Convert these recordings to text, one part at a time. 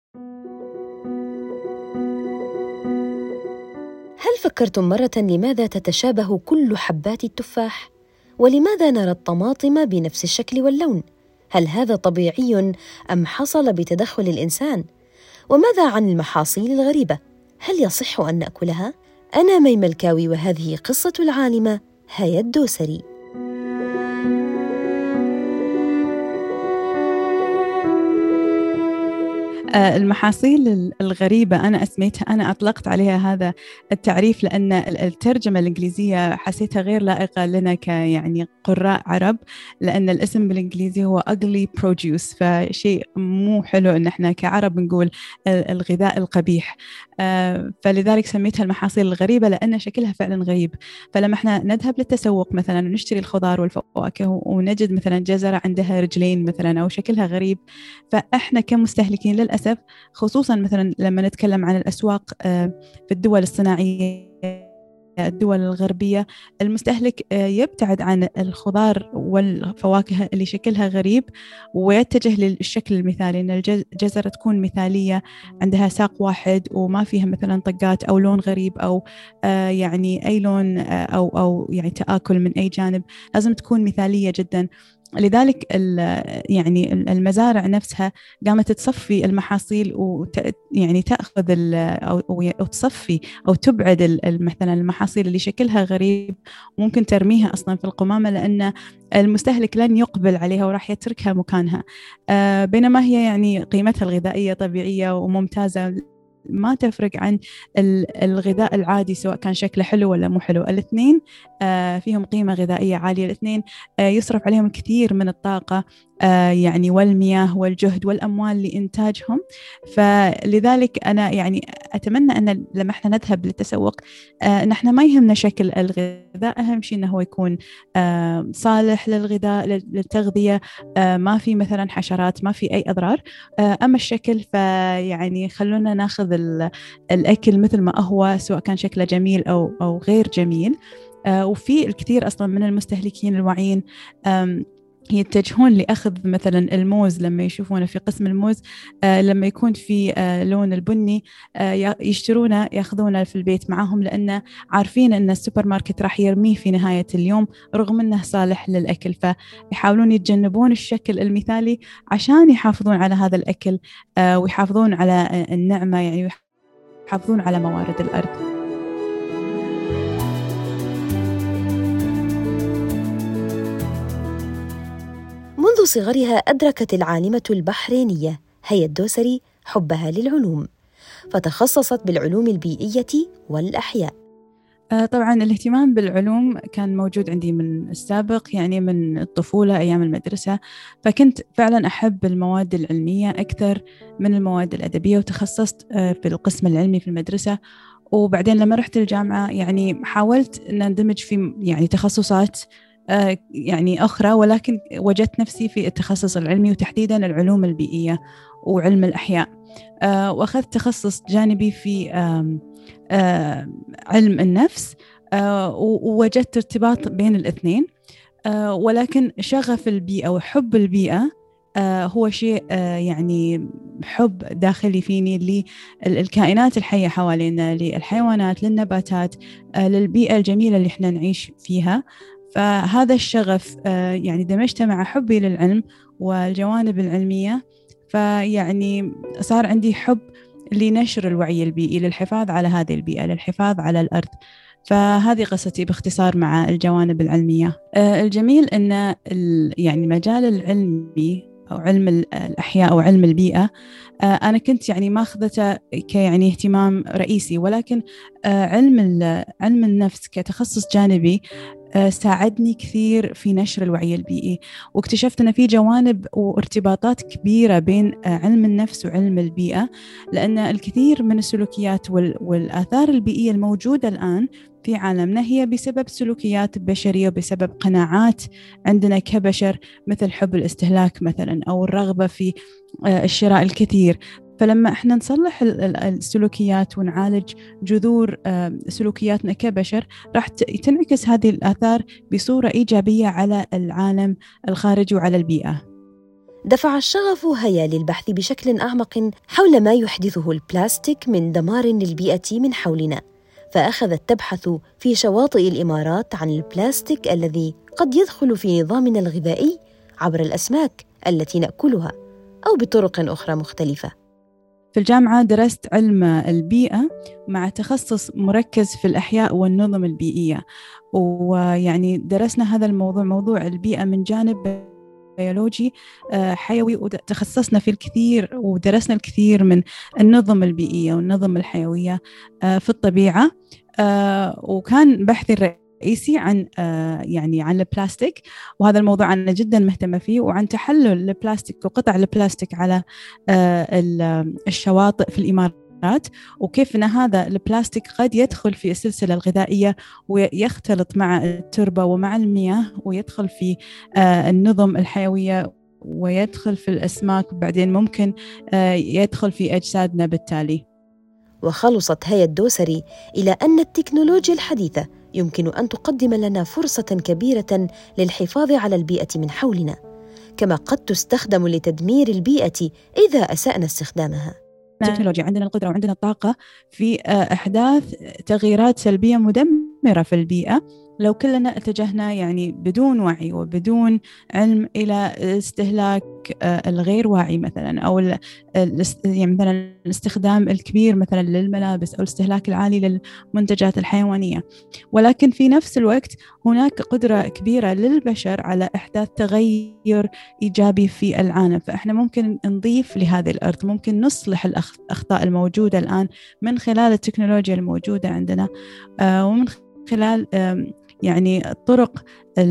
هل فكرتم مرة لماذا تتشابه كل حبات التفاح؟ ولماذا نرى الطماطم بنفس الشكل واللون؟ هل هذا طبيعي أم حصل بتدخل الإنسان؟ وماذا عن المحاصيل الغريبة؟ هل يصح أن نأكلها؟ أنا ميمة الكاوي، وهذه قصة العالمة هيا الدوسري. المحاصيل الغريبة أنا أطلقت عليها هذا التعريف لأن الترجمة الإنجليزية حسيتها غير لائقة لنا يعني قراء عرب، لأن الاسم بالإنجليزي هو ugly produce، فشيء مو حلو إن إحنا كعرب نقول الغذاء القبيح. فلذلك سميتها المحاصيل الغريبة لأن شكلها فعلا غريب. فلما إحنا نذهب للتسوق مثلا ونشتري الخضار والفواكه ونجد مثلا جزرة عندها رجلين مثلا أو شكلها غريب، فإحنا كمستهلكين للأسف، خصوصا مثلا لما نتكلم عن الأسواق في الدول الصناعية، الدول الغربية، المستهلك يبتعد عن الخضار والفواكه اللي شكلها غريب ويتجه للشكل المثالي، إن الجزرة تكون مثالية، عندها ساق واحد وما فيها مثلا طقات أو لون غريب أو يعني أي لون أو يعني تآكل من أي جانب، لازم تكون مثالية جدا. لذلك يعني المزارع نفسها قامت تصفي المحاصيل يعني تأخذ أو تصفي أو تبعد مثلا المحاصيل اللي شكلها غريب وممكن ترميها أصلا في القمامة، لأن المستهلك لن يقبل عليها وراح يتركها مكانها، بينما هي يعني قيمتها الغذائية طبيعية وممتازة، ما تفرق عن الغذاء العادي سواء كان شكله حلو ولا مو حلو. الاثنين فيهم قيمة غذائية عالية، الاثنين يصرف عليهم الكثير من الطاقة يعني والمياه والجهد والأموال لإنتاجهم. فلذلك أنا يعني أتمنى أن لما احنا نذهب للتسوق أن احنا ما يهمنا شكل الغذاء، أهم شيء أنه هو يكون صالح للغذاء للتغذية، ما في مثلا حشرات، ما في أي أضرار. أما الشكل فيعني خلونا ناخذ الأكل مثل ما هو، سواء كان شكله جميل أو غير جميل. وفي الكثير أصلا من المستهلكين الواعيين يتجهون لأخذ مثلا الموز، لما يشوفونه في قسم الموز لما يكون في لون البني يشترونه يأخذونه في البيت معهم، لأن عارفين أن السوبر ماركت راح يرميه في نهاية اليوم رغم أنه صالح للأكل، فيحاولون يتجنبون الشكل المثالي عشان يحافظون على هذا الأكل ويحافظون على النعمة، يعني يحافظون على موارد الأرض. منذ صغرها أدركت العالمة البحرينية هيا الدوسري حبها للعلوم، فتخصصت بالعلوم البيئية والأحياء. طبعاً الاهتمام بالعلوم كان موجود عندي من السابق، يعني من الطفولة أيام المدرسة، فكنت فعلاً أحب المواد العلمية أكثر من المواد الأدبية، وتخصصت في القسم العلمي في المدرسة. وبعدين لما رحت الجامعة يعني حاولت أن أندمج في يعني تخصصات يعني أخرى، ولكن وجدت نفسي في التخصص العلمي وتحديداً العلوم البيئية وعلم الأحياء. وأخذت تخصص جانبي في علم النفس، ووجدت ارتباط بين الاثنين. ولكن شغف البيئة وحب البيئة هو شيء يعني حب داخلي فيني للكائنات الحية حوالينا، للحيوانات، للنباتات، للبيئة الجميلة اللي احنا نعيش فيها. فهذا الشغف يعني دمجته مع حبي للعلم والجوانب العلمية، فيعني صار عندي حب لنشر الوعي البيئي، للحفاظ على هذه البيئة، للحفاظ على الأرض. فهذه قصتي باختصار مع الجوانب العلمية. الجميل أن يعني المجال العلمي أو علم الأحياء أو علم البيئة أنا كنت يعني ما أخذته كيعني اهتمام رئيسي، ولكن علم النفس كتخصص جانبي ساعدني كثير في نشر الوعي البيئي، واكتشفت أن في جوانب وارتباطات كبيرة بين علم النفس وعلم البيئة، لأن الكثير من السلوكيات والآثار البيئية الموجودة الآن في عالمنا هي بسبب سلوكيات بشرية وبسبب قناعات عندنا كبشر، مثل حب الاستهلاك مثلا أو الرغبة في الشراء الكثير. فلما احنا نصلح السلوكيات ونعالج جذور سلوكياتنا كبشر، راح تنعكس هذه الآثار بصورة إيجابية على العالم الخارجي وعلى البيئة. دفع الشغف هيا للبحث بشكل أعمق حول ما يحدثه البلاستيك من دمار للبيئة من حولنا، فأخذت تبحث في شواطئ الإمارات عن البلاستيك الذي قد يدخل في نظامنا الغذائي عبر الأسماك التي نأكلها أو بطرق أخرى مختلفة. في الجامعة درست علم البيئة مع تخصص مركز في الأحياء والنظم البيئية، ويعني درسنا هذا الموضوع، موضوع البيئة، من جانب بيولوجي حيوي، وتخصصنا في الكثير ودرسنا الكثير من النظم البيئية والنظم الحيوية في الطبيعة. وكان بحثي الرئيسي عن عن البلاستيك، وهذا الموضوع أنا جدا مهتمة فيه، وعن تحلل البلاستيك وقطع البلاستيك على الشواطئ في الإمارات، وكيف أن هذا البلاستيك قد يدخل في السلسلة الغذائية ويختلط مع التربة ومع المياه ويدخل في النظم الحيوية ويدخل في الأسماك، بعدين ممكن يدخل في أجسادنا بالتالي. وخلصت هيا الدوسري إلى أن التكنولوجيا الحديثة يمكن أن تقدم لنا فرصة كبيرة للحفاظ على البيئة من حولنا، كما قد تستخدم لتدمير البيئة إذا أسأنا استخدامها. التكنولوجيا عندنا القدرة وعندنا الطاقة في إحداث تغييرات سلبية مدمرة في البيئة لو كلنا اتجهنا يعني بدون وعي وبدون علم إلى استهلاك الغير واعي مثلا، أو يعني مثلا الاستخدام الكبير مثلا للملابس، أو الاستهلاك العالي للمنتجات الحيوانية. ولكن في نفس الوقت هناك قدرة كبيرة للبشر على إحداث تغير إيجابي في العالم، فإحنا ممكن نضيف لهذه الأرض، ممكن نصلح الأخطاء الموجودة الآن من خلال التكنولوجيا الموجودة عندنا، ومن خلال يعني طرق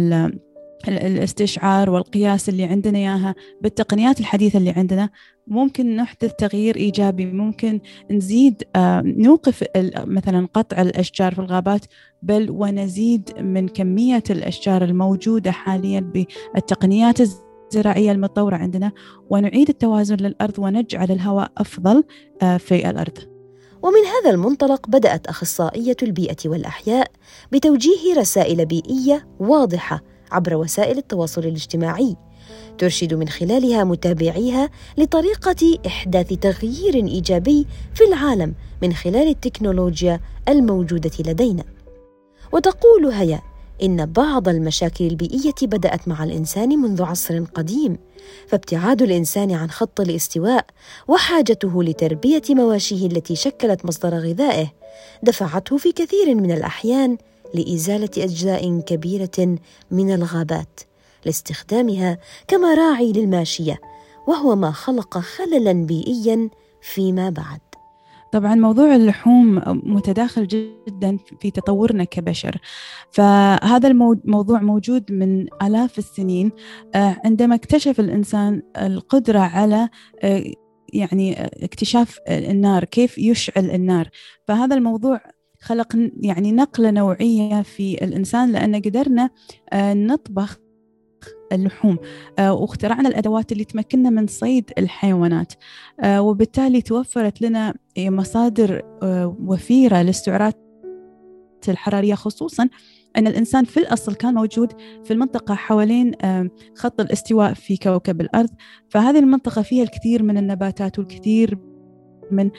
الاستشعار والقياس اللي عندنا إياها بالتقنيات الحديثة اللي عندنا. ممكن نحدث تغيير إيجابي، ممكن نزيد نوقف مثلا قطع الأشجار في الغابات، بل ونزيد من كمية الأشجار الموجودة حاليا بالتقنيات الزراعية المتطورة عندنا، ونعيد التوازن للأرض ونجعل الهواء أفضل في الأرض. ومن هذا المنطلق بدأت أخصائية البيئة والأحياء بتوجيه رسائل بيئية واضحة عبر وسائل التواصل الاجتماعي، ترشد من خلالها متابعيها لطريقة إحداث تغيير إيجابي في العالم من خلال التكنولوجيا الموجودة لدينا. وتقول هيا إن بعض المشاكل البيئية بدأت مع الإنسان منذ عصر قديم، فابتعاد الإنسان عن خط الاستواء وحاجته لتربية مواشيه التي شكلت مصدر غذائه دفعته في كثير من الأحيان لإزالة أجزاء كبيرة من الغابات لاستخدامها كمراعي للماشية، وهو ما خلق خللاً بيئياً فيما بعد. طبعا موضوع اللحوم متداخل جدا في تطورنا كبشر، فهذا الموضوع موجود من آلاف السنين، عندما اكتشف الإنسان القدرة على يعني اكتشاف النار، كيف يشعل النار. فهذا الموضوع خلق يعني نقلة نوعية في الإنسان، لأن قدرنا نطبخ اللحوم، واخترعنا الأدوات اللي تمكننا من صيد الحيوانات، وبالتالي توفرت لنا مصادر وفيرة للسعرات الحرارية، خصوصاً أن الإنسان في الأصل كان موجود في المنطقة حوالين خط الاستواء في كوكب الأرض، فهذه المنطقة فيها الكثير من النباتات والكثير من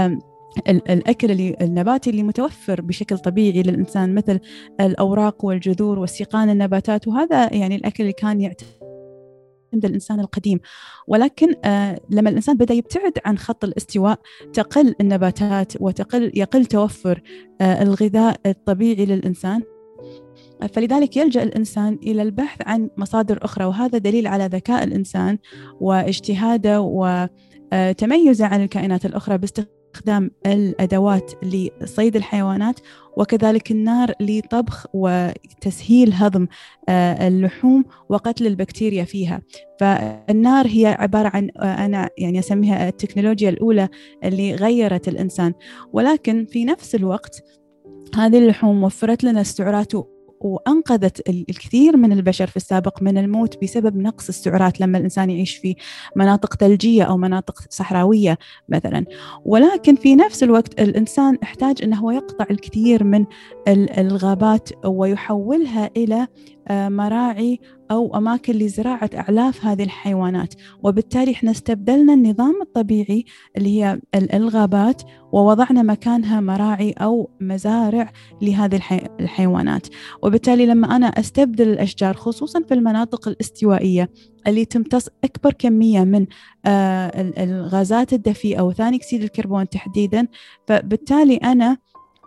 الأكل النباتي اللي متوفر بشكل طبيعي للإنسان، مثل الأوراق والجذور والسيقان النباتات، وهذا يعني الأكل اللي كان يعتمد الإنسان القديم. ولكن لما الإنسان بدأ يبتعد عن خط الاستواء تقل النباتات يقل توفر الغذاء الطبيعي للإنسان، فلذلك يلجأ الإنسان إلى البحث عن مصادر أخرى، وهذا دليل على ذكاء الإنسان واجتهاده وتميزه عن الكائنات الأخرى باستخدام الأدوات لصيد الحيوانات، وكذلك النار لطبخ وتسهيل هضم اللحوم وقتل البكتيريا فيها. فالنار هي عبارة عن أنا يعني أسميها التكنولوجيا الأولى اللي غيرت الإنسان. ولكن في نفس الوقت هذه اللحوم وفرت لنا السعرات وأنقذت الكثير من البشر في السابق من الموت بسبب نقص السعرات لما الإنسان يعيش في مناطق ثلجية أو مناطق صحراوية مثلا. ولكن في نفس الوقت الإنسان احتاج أنه يقطع الكثير من الغابات ويحولها إلى مراعي أو أماكن لزراعة أعلاف هذه الحيوانات، وبالتالي إحنا استبدلنا النظام الطبيعي اللي هي الغابات ووضعنا مكانها مراعي أو مزارع لهذه الحيوانات. وبالتالي لما أنا أستبدل الأشجار خصوصا في المناطق الاستوائية اللي تمتص أكبر كمية من الغازات الدفيئة وثاني أكسيد الكربون تحديدا، فبالتالي أنا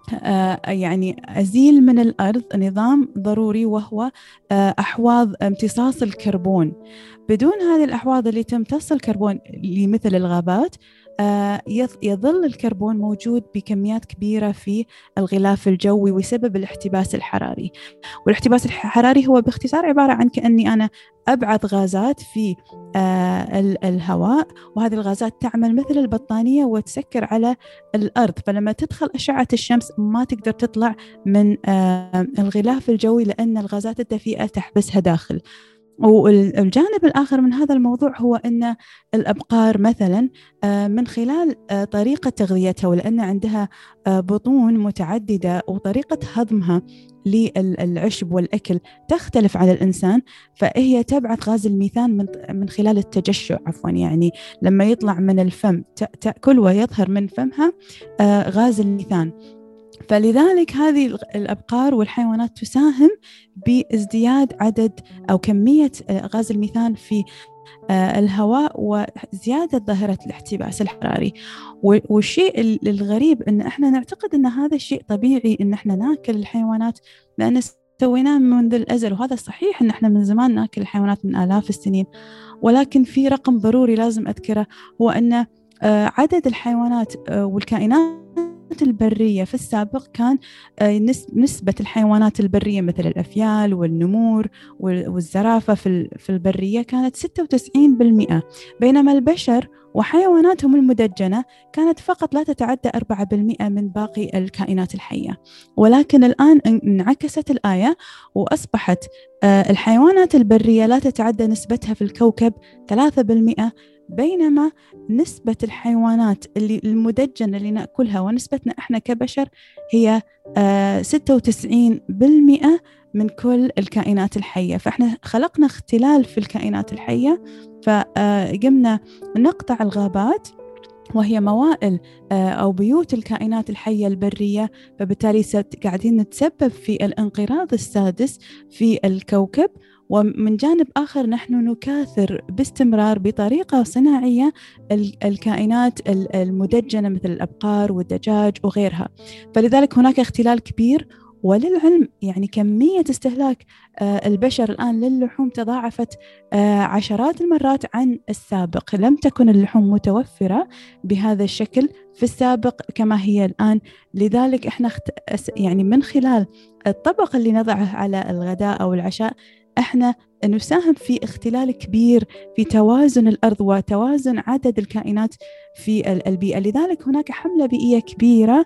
يعني أزيل من الأرض نظام ضروري وهو أحواض امتصاص الكربون. بدون هذه الأحواض اللي تمتص الكربون مثل الغابات يظل الكربون موجود بكميات كبيرة في الغلاف الجوي ويسبب الاحتباس الحراري. والاحتباس الحراري هو باختصار عبارة عن كأني أنا أبعث غازات في الهواء، وهذه الغازات تعمل مثل البطانية وتسكر على الأرض، فلما تدخل أشعة الشمس ما تقدر تطلع من الغلاف الجوي لأن الغازات الدفيئة تحبسها داخل. والجانب الآخر من هذا الموضوع هو أن الأبقار مثلا من خلال طريقة تغذيتها، ولأن عندها بطون متعددة وطريقة هضمها للعشب والأكل تختلف عن الإنسان، فهي تبعث غاز الميثان من خلال التجشؤ يعني لما يطلع من الفم تأكل ويظهر من فمها غاز الميثان. فلذلك هذه الأبقار والحيوانات تساهم بازدياد عدد أو كمية غاز الميثان في الهواء وزيادة ظاهرة الاحتباس الحراري. والشيء الغريب أن احنا نعتقد أن هذا الشيء طبيعي أن احنا ناكل الحيوانات لأن سويناه منذ الأزل، وهذا صحيح أن احنا من زمان ناكل الحيوانات من آلاف السنين، ولكن في رقم ضروري لازم أذكره، هو أن عدد الحيوانات والكائنات البرية في السابق كان نسبة الحيوانات البرية مثل الأفيال والنمور والزرافة في البرية كانت 96%، بينما البشر وحيواناتهم المدجنة كانت فقط لا تتعدى 4% من باقي الكائنات الحية. ولكن الآن انعكست الآية وأصبحت الحيوانات البرية لا تتعدى نسبتها في الكوكب 3%، بينما نسبة الحيوانات المدجنة اللي نأكلها ونسبتنا إحنا كبشر هي 96% من كل الكائنات الحية. فإحنا خلقنا اختلال في الكائنات الحية، فقمنا نقطع الغابات وهي موائل أو بيوت الكائنات الحية البرية، فبالتالي قاعدين نتسبب في الانقراض السادس في الكوكب. ومن جانب آخر نحن نكاثر باستمرار بطريقة صناعية الكائنات المدجنة مثل الأبقار والدجاج وغيرها، فلذلك هناك اختلال كبير. وللعلم يعني كمية استهلاك البشر الآن للحوم تضاعفت عشرات المرات عن السابق. لم تكن اللحوم متوفرة بهذا الشكل في السابق كما هي الآن. لذلك احنا يعني من خلال الطبق اللي نضعه على الغداء أو العشاء احنا نساهم في اختلال كبير في توازن الأرض وتوازن عدد الكائنات في البيئة. لذلك هناك حملة بيئية كبيرة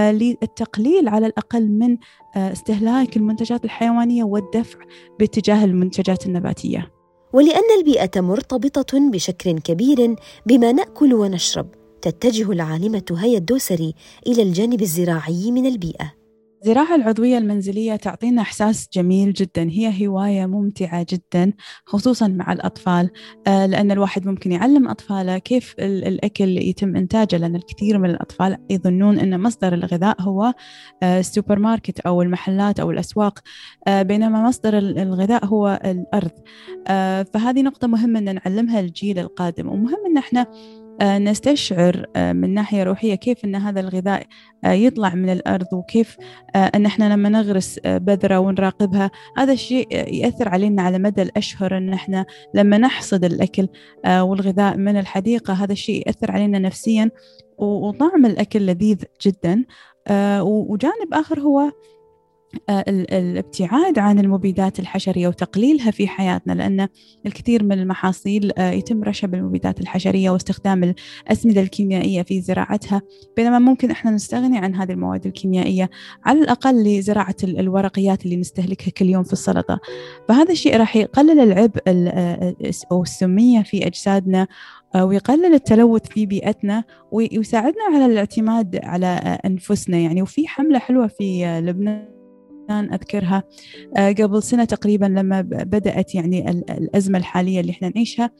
للتقليل على الأقل من استهلاك المنتجات الحيوانية والدفع باتجاه المنتجات النباتية. ولأن البيئة مرتبطة بشكل كبير بما نأكل ونشرب، تتجه العالمة هيا الدوسري إلى الجانب الزراعي من البيئة. الزراعة العضوية المنزلية تعطينا إحساس جميل جدا، هي هواية ممتعة جدا خصوصا مع الأطفال، لأن الواحد ممكن يعلم أطفاله كيف الأكل يتم إنتاجه، لأن الكثير من الأطفال يظنون أن مصدر الغذاء هو السوبر ماركت أو المحلات أو الأسواق، بينما مصدر الغذاء هو الأرض. فهذه نقطة مهمة أن نعلمها الجيل القادم، ومهم أن احنا نستشعر من ناحية روحية كيف أن هذا الغذاء يطلع من الأرض، وكيف أن احنا لما نغرس بذرة ونراقبها هذا الشيء يأثر علينا على مدى الأشهر. أن احنا لما نحصد الأكل والغذاء من الحديقة هذا الشيء يأثر علينا نفسيا، وطعم الأكل لذيذ جدا. وجانب آخر هو الابتعاد عن المبيدات الحشرية وتقليلها في حياتنا، لأن الكثير من المحاصيل يتم رشها بالمبيدات الحشرية واستخدام الأسمدة الكيميائية في زراعتها، بينما ممكن إحنا نستغني عن هذه المواد الكيميائية على الأقل لزراعة الورقيات اللي نستهلكها كل يوم في السلطة. فهذا الشيء راح يقلل العبء أو السمية في أجسادنا، ويقلل التلوث في بيئتنا، ويساعدنا على الاعتماد على أنفسنا. يعني وفي حملة حلوة في لبنان أذكرها قبل سنة تقريبا لما بدأت يعني الأزمة الحالية اللي احنا نعيشها.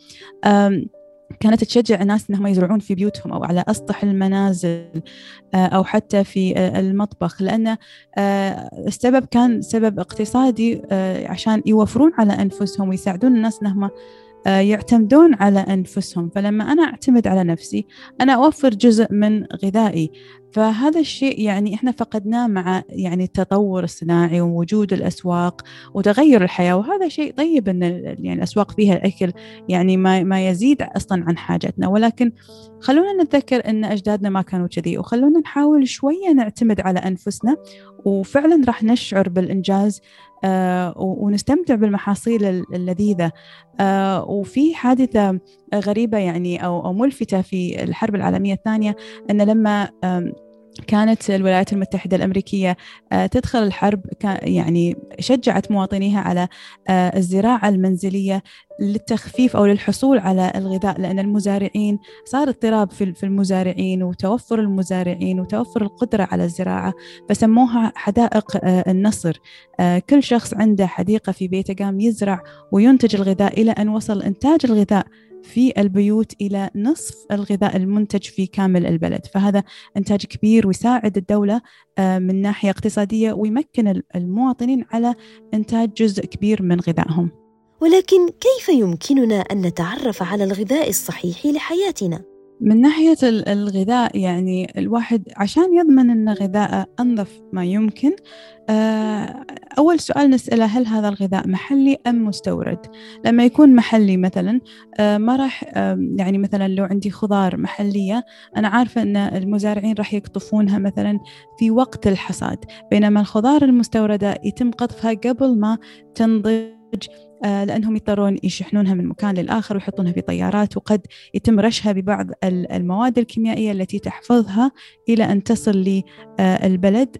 كانت تشجع الناس أنهم يزرعون في بيوتهم أو على أسطح المنازل أو حتى في المطبخ، لأن السبب كان سبب اقتصادي، عشان يوفرون على أنفسهم ويساعدون الناس أنهم يعتمدون على أنفسهم. فلما أنا أعتمد على نفسي أنا أوفر جزء من غذائي. فهذا الشيء يعني إحنا فقدناه مع يعني التطور الصناعي ووجود الأسواق وتغير الحياة. وهذا شيء طيب أن يعني الأسواق فيها الأكل يعني ما يزيد أصلا عن حاجتنا، ولكن خلونا نتذكر أن أجدادنا ما كانوا كذي، وخلونا نحاول شوية نعتمد على أنفسنا، وفعلا راح نشعر بالإنجاز ونستمتع بالمحاصيل اللذيذة. وفي حادثة غريبة يعني أو ملفتة في الحرب العالمية الثانية، أن لما كانت الولايات المتحدة الأمريكية تدخل الحرب، يعني شجعت مواطنيها على الزراعة المنزلية للتخفيف أو للحصول على الغذاء، لأن المزارعين صار اضطراب في المزارعين وتوفر المزارعين وتوفر القدرة على الزراعة، فسموها حدائق النصر. كل شخص عنده حديقة في بيته قام يزرع وينتج الغذاء، إلى أن وصل إنتاج الغذاء في البيوت إلى نصف الغذاء المنتج في كامل البلد. فهذا إنتاج كبير ويساعد الدولة من ناحية اقتصادية، ويمكن المواطنين على إنتاج جزء كبير من غذائهم. ولكن كيف يمكننا أن نتعرف على الغذاء الصحيح لحياتنا؟ من ناحية الغذاء يعني الواحد عشان يضمن أن غذاء أنظف ما يمكن، أول سؤال نسأله: هل هذا الغذاء محلي أم مستورد؟ لما يكون محلي مثلا ما راح يعني مثلا لو عندي خضار محلية أنا عارفة أن المزارعين راح يقطفونها مثلا في وقت الحصاد، بينما الخضار المستوردة يتم قطفها قبل ما تنضج، لأنهم يضطرون يشحنونها من مكان للآخر ويحطونها في طيارات، وقد يتم رشها ببعض المواد الكيميائية التي تحفظها إلى أن تصل للبلد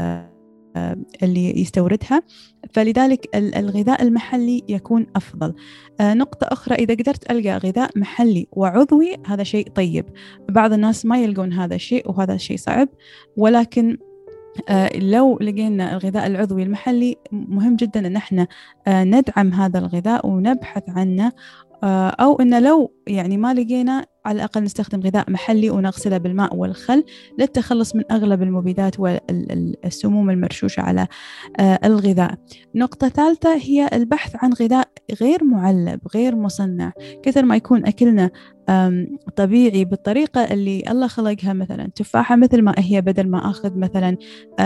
اللي يستوردها. فلذلك الغذاء المحلي يكون أفضل. نقطة أخرى: إذا قدرت ألقى غذاء محلي وعضوي هذا شيء طيب. بعض الناس ما يلقون هذا الشيء وهذا شيء صعب، ولكن لو لقينا الغذاء العضوي المحلي مهم جدا أن احنا ندعم هذا الغذاء ونبحث عنه، أو أن لو يعني ما لقينا على الأقل نستخدم غذاء محلي ونغسله بالماء والخل للتخلص من أغلب المبيدات والسموم المرشوشة على الغذاء. نقطة ثالثة هي البحث عن غذاء غير معلب غير مصنع. كثر ما يكون أكلنا طبيعي بالطريقة اللي الله خلقها، مثلا تفاحة مثل ما هي، بدل ما أخذ مثلا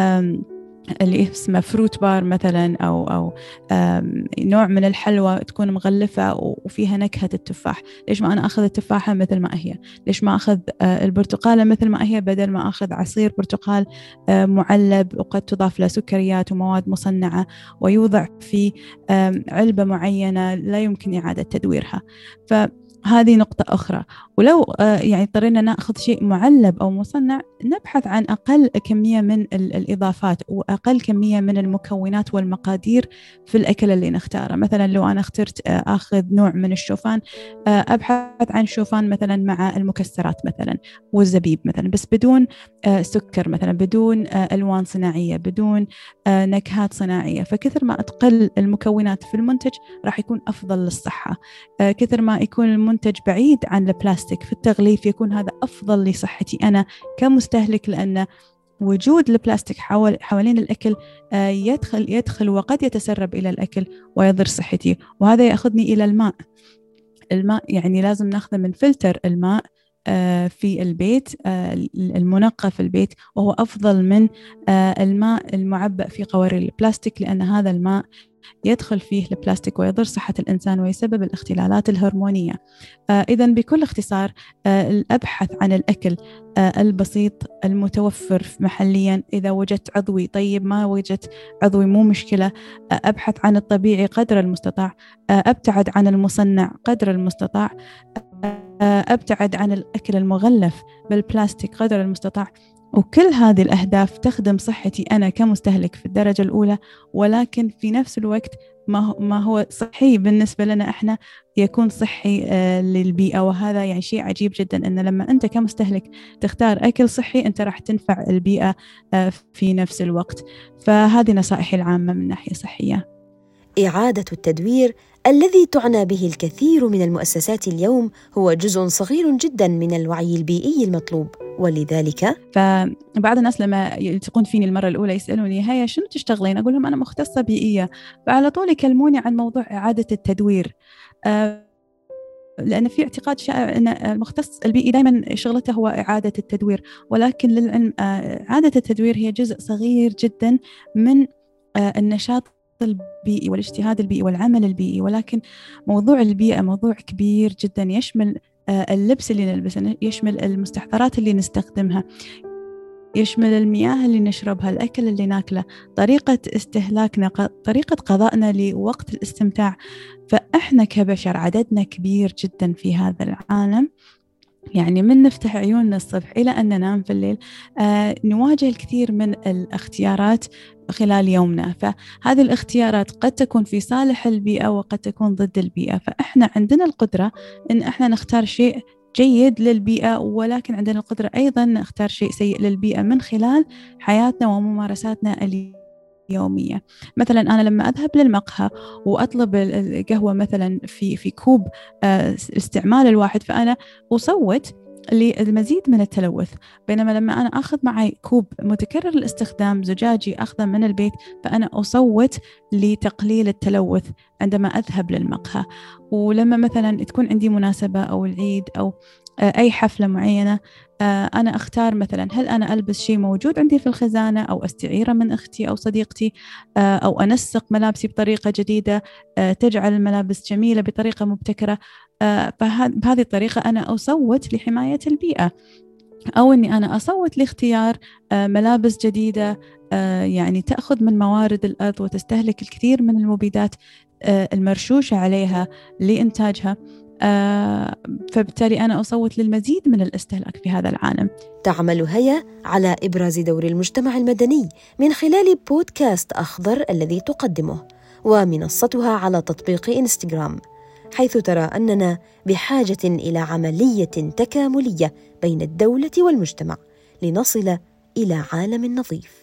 اللي اسمه فروت بار مثلا أو نوع من الحلوى تكون مغلفة وفيها نكهة التفاح، ليش ما أنا أخذ التفاحة مثل ما هي؟ ليش ما أخذ البرتقالة مثل ما هي بدل ما أخذ عصير برتقال معلب وقد تضاف له سكريات ومواد مصنعة ويوضع في علبة معينة لا يمكن إعادة تدويرها؟ هذه نقطة أخرى. ولو يعني اضطرينا نأخذ شيء معلب أو مصنع، نبحث عن أقل كمية من الإضافات وأقل كمية من المكونات والمقادير في الأكل اللي نختاره. مثلا لو أنا اخترت أخذ نوع من الشوفان، أبحث عن شوفان مثلا مع المكسرات مثلا والزبيب مثلا، بس بدون سكر مثلا، بدون ألوان صناعية، بدون نكهات صناعية. فكثر ما أتقل المكونات في المنتج راح يكون أفضل للصحة. كثر ما يكون المنتج بعيد عن البلاستيك في التغليف يكون هذا أفضل لصحتي أنا كمستهلك، لأن وجود البلاستيك حوالين الأكل يدخل وقد يتسرب إلى الأكل ويضر صحتي. وهذا يأخذني إلى الماء يعني لازم ناخذه من فلتر الماء في البيت، المنقى في البيت، وهو أفضل من الماء المعبأ في قوارير البلاستيك، لأن هذا الماء يدخل فيه البلاستيك ويضر صحة الإنسان ويسبب الاختلالات الهرمونية. إذن بكل اختصار أبحث عن الأكل البسيط المتوفر محليا. إذا وجدت عضوي طيب، ما وجدت عضوي مو مشكلة. أبحث عن الطبيعي قدر المستطاع، أبتعد عن المصنع قدر المستطاع، أبتعد عن الأكل المغلف بالبلاستيك قدر المستطاع. وكل هذه الأهداف تخدم صحتي أنا كمستهلك في الدرجة الأولى، ولكن في نفس الوقت ما هو صحي بالنسبة لنا إحنا يكون صحي للبيئة. وهذا يعني شيء عجيب جدا، إن لما أنت كمستهلك تختار أكل صحي أنت راح تنفع البيئة في نفس الوقت. فهذه نصائحي العامة من ناحية صحية. إعادة التدوير الذي تعنى به الكثير من المؤسسات اليوم هو جزء صغير جدا من الوعي البيئي المطلوب، ولذلك فبعض الناس لما يلتقون فيني المرة الأولى يسألوني هيا شنو تشتغلين؟ أقول لهم أنا مختصة بيئية، فعلى طول يكلموني عن موضوع إعادة التدوير، لأن في اعتقاد شائع أن المختص البيئي دائما شغلته هو إعادة التدوير، ولكن للعلم إعادة التدوير هي جزء صغير جدا من النشاط البيئي والاجتهاد البيئي والعمل البيئي. ولكن موضوع البيئة موضوع كبير جدا، يشمل اللبس اللي نلبسه، يشمل المستحضرات اللي نستخدمها، يشمل المياه اللي نشربها، الأكل اللي ناكله، طريقة استهلاكنا، طريقة قضائنا لوقت الاستمتاع. فإحنا كبشر عددنا كبير جدا في هذا العالم، يعني من نفتح عيوننا الصبح إلى أن ننام في الليل نواجه الكثير من الاختيارات خلال يومنا. فهذه الاختيارات قد تكون في صالح البيئة وقد تكون ضد البيئة، فإحنا عندنا القدرة إن إحنا نختار شيء جيد للبيئة، ولكن عندنا القدرة أيضا نختار شيء سيء للبيئة من خلال حياتنا وممارساتنا اليومية. مثلا أنا لما أذهب للمقهى وأطلب القهوة مثلا في كوب الاستعمال الواحد، فأنا أصوت للمزيد من التلوث، بينما لما أنا أخذ معي كوب متكرر الاستخدام زجاجي أخذه من البيت فأنا أصوت لتقليل التلوث عندما أذهب للمقهى. ولما مثلا تكون عندي مناسبة أو العيد أو أي حفلة معينة، أنا أختار مثلا هل أنا ألبس شيء موجود عندي في الخزانة أو أستعيره من أختي أو صديقتي، أو أنسق ملابسي بطريقة جديدة تجعل الملابس جميلة بطريقة مبتكرة. بهذه الطريقة أنا أصوت لحماية البيئة، أو أني أنا أصوت لاختيار ملابس جديدة يعني تأخذ من موارد الأرض وتستهلك الكثير من المبيدات المرشوشة عليها لإنتاجها. فبالتالي أنا أصوت للمزيد من الاستهلاك في هذا العالم. تعمل هيا على إبراز دور المجتمع المدني من خلال بودكاست أخضر الذي تقدمه، ومنصتها على تطبيق إنستغرام، حيث ترى أننا بحاجة إلى عملية تكاملية بين الدولة والمجتمع لنصل إلى عالم نظيف.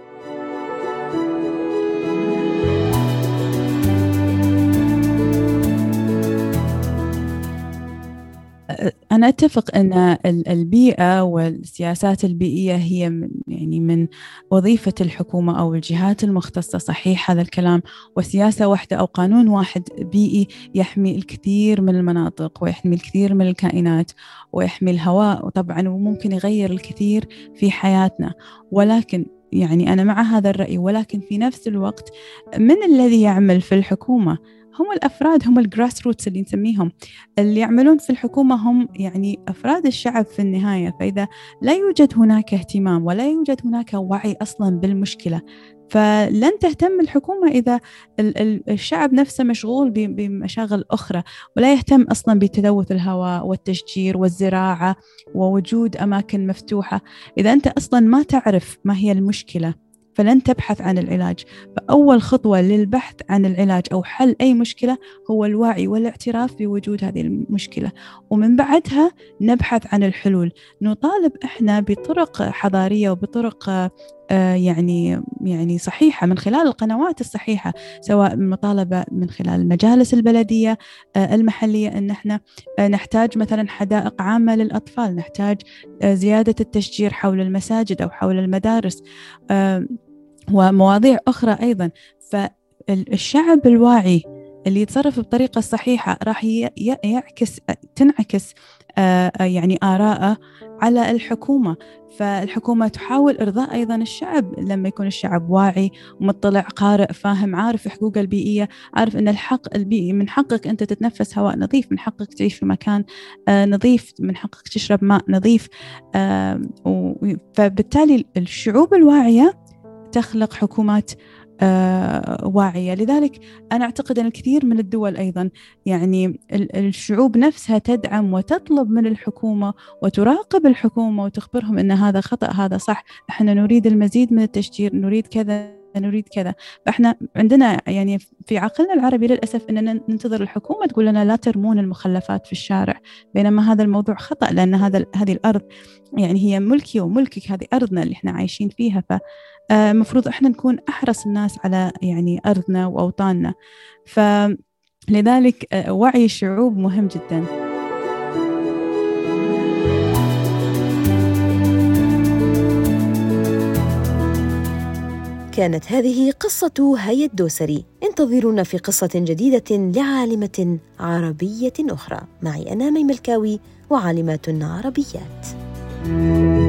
أنا أتفق أن البيئة والسياسات البيئية هي من وظيفة الحكومة أو الجهات المختصة، صحيح هذا الكلام، وسياسة واحدة أو قانون واحد بيئي يحمي الكثير من المناطق ويحمي الكثير من الكائنات ويحمي الهواء طبعا، وممكن يغير الكثير في حياتنا. ولكن يعني أنا مع هذا الرأي، ولكن في نفس الوقت من الذي يعمل في الحكومة؟ هم الأفراد، هم الجراس روتس اللي نسميهم، اللي يعملون في الحكومة هم يعني أفراد الشعب في النهاية. فإذا لا يوجد هناك اهتمام ولا يوجد هناك وعي أصلا بالمشكلة، فلن تهتم الحكومة إذا الشعب نفسه مشغول بمشاغل أخرى ولا يهتم أصلا بتلوث الهواء والتشجير والزراعة ووجود أماكن مفتوحة. إذا أنت أصلا ما تعرف ما هي المشكلة فلن تبحث عن العلاج. فأول خطوة للبحث عن العلاج أو حل أي مشكلة هو الوعي والاعتراف بوجود هذه المشكلة، ومن بعدها نبحث عن الحلول. نطالب إحنا بطرق حضارية وبطرق يعني صحيحة من خلال القنوات الصحيحة، سواء مطالبة من خلال المجالس البلدية المحلية أن احنا نحتاج مثلا حدائق عامة للأطفال، نحتاج زيادة التشجير حول المساجد أو حول المدارس ومواضيع أخرى أيضا. فالشعب الواعي اللي يتصرف بطريقة صحيحة راح تنعكس يعني آراءه على الحكومة. فالحكومة تحاول إرضاء أيضا الشعب لما يكون الشعب واعي ومطلع قارئ فاهم عارف حقوقه البيئية، عارف أن الحق البيئي من حقك أنت تتنفس هواء نظيف، من حقك تعيش في مكان نظيف، من حقك تشرب ماء نظيف. فبالتالي الشعوب الواعية تخلق حكومات واعية. لذلك أنا أعتقد أن الكثير من الدول أيضا يعني الشعوب نفسها تدعم وتطلب من الحكومة وتراقب الحكومة وتخبرهم أن هذا خطأ هذا صح، إحنا نريد المزيد من التشجير، نريد كذا نريد كذا. فإحنا عندنا يعني في عقلنا العربي للأسف أننا ننتظر الحكومة تقول لنا لا ترمون المخلفات في الشارع، بينما هذا الموضوع خطأ، لأن هذه الأرض يعني هي ملكي وملكك، هذه أرضنا اللي إحنا عايشين فيها. فمفروض إحنا نكون أحرص الناس على يعني أرضنا وأوطاننا. فلذلك وعي الشعوب مهم جدا. كانت هذه قصة هيا الدوسري. انتظرونا في قصة جديدة لعالمة عربية أخرى، معي أنا ميم الكاوي وعالمات عربيات.